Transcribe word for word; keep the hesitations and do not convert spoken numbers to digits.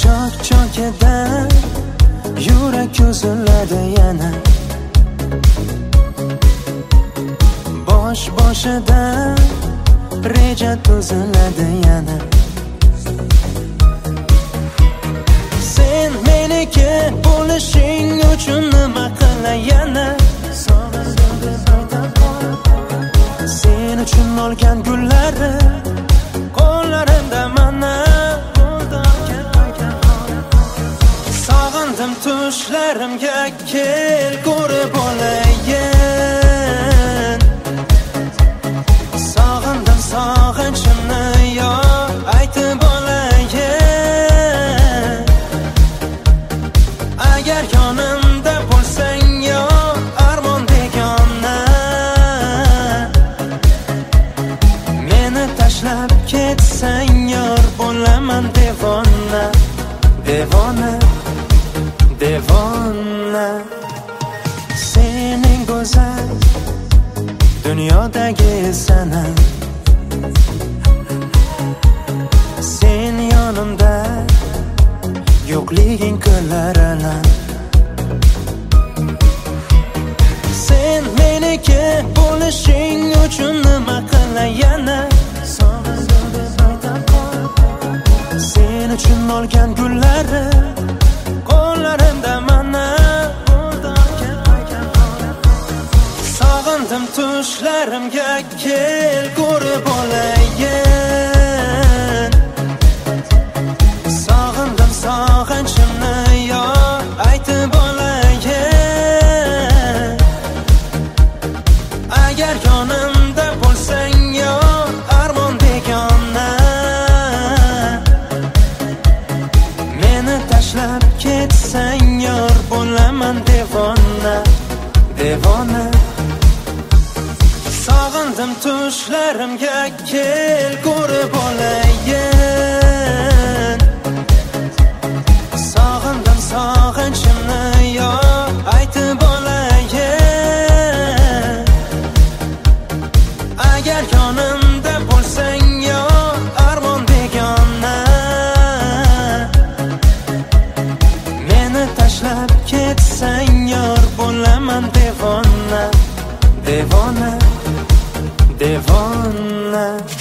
chok chokidan yurak ko'ziladi yana. Bosh boshidan reja tuziladi yana. Sen meniki bo'lishing uchun nima qilay yana? Sen uchun olgan gullari qo'llarimda mana. Sog'indim tushlarimga, kel ko'rib olayin. Sog'indim sog'inchimni, yo aytib olayin. Agar yonimda bo'lsang, yo armon begona, meni tashlab ketsang, yor bo'laman devona. Devona, devona. Sening go'zal dunyodagi sanam. Sen yonimda yo'qliging qilar alam. Sen meniki bo'lishing uchun nima qilay yana? Sen uchun olgan gullari qo'llarimda mana. Sog'indim tushlarimga, kel ko'rib olayin. Sog'indim sog'inchimni, yo aytib olayin. Agar yonimda bo'lsang, yo armon begona, meni tashlab ketsang, yor bo'laman devona. Devona. Sog'indim tushlarimga, kel ko'rib olayin. Sog'indim sog'inchimni, yo aytib olayin. Agar yonimda bo'lsang, yo armon begona, meni tashlab ketsang, yor bo'laman devona. Devona, devona.